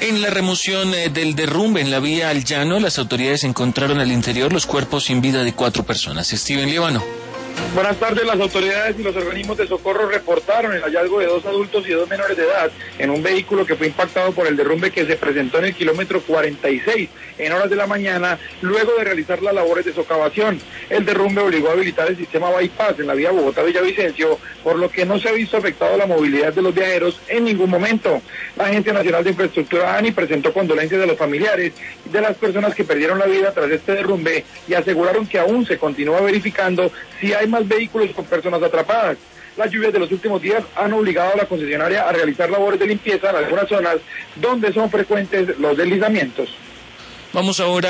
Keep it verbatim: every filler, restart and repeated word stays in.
En la remoción eh, del derrumbe en la vía al llano, las autoridades encontraron al interior los cuerpos sin vida de cuatro personas. Steven Líbano. Buenas tardes. Las autoridades y los organismos de socorro reportaron el hallazgo de dos adultos y dos menores de edad en un vehículo que fue impactado por el derrumbe que se presentó en el kilómetro cuarenta y seis en horas de la mañana, luego de realizar las labores de socavación. El derrumbe obligó a habilitar el sistema bypass en la vía Bogotá-Villavicencio, por lo que no se ha visto afectado la movilidad de los viajeros en ningún momento. La Agencia Nacional de Infraestructura ANI presentó condolencias de los familiares de las personas que perdieron la vida tras este derrumbe y aseguraron que aún se continúa verificando si hay más vehículos con personas atrapadas. Las lluvias de los últimos días han obligado a la concesionaria a realizar labores de limpieza en algunas zonas donde son frecuentes los deslizamientos. Vamos ahora